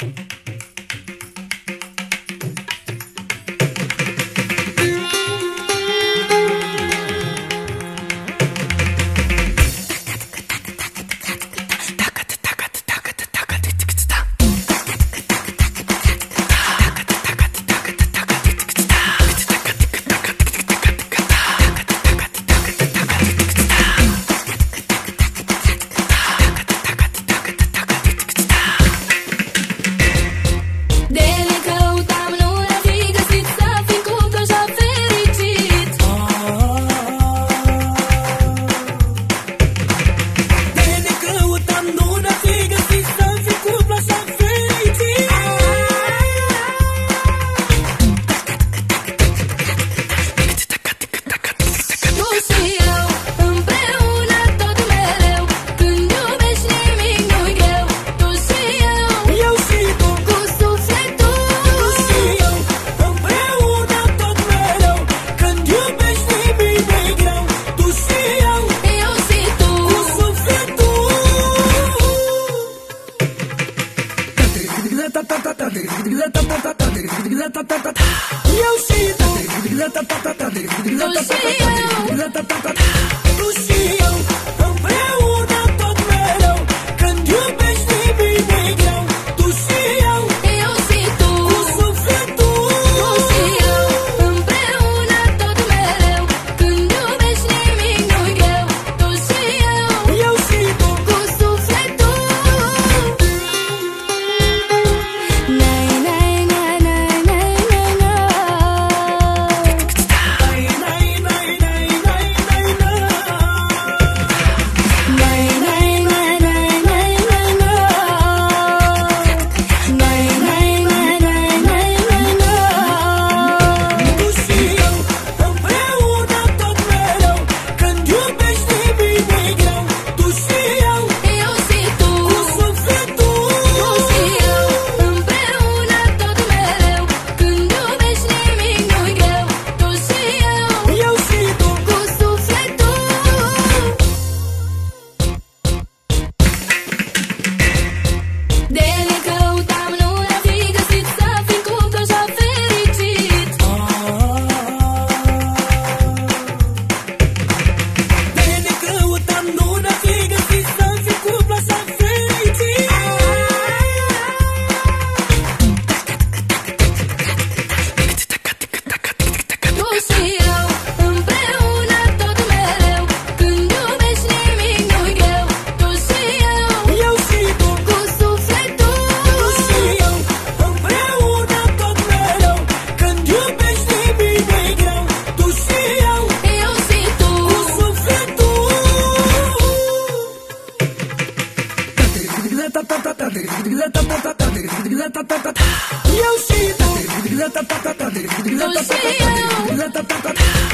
Eu și tu, tu și eu, împreună tot mereu. Când iubești nimic nu-i greu. Tu și eu, eu și tu, cu sufletul. tu și eu, împreună tot mereu. Când iubești nimic nu-i greu. Tu și Eu și tu, cu sufletul. Nai, nai, nai, nai, nai, nai, eu și tu, tu și eu.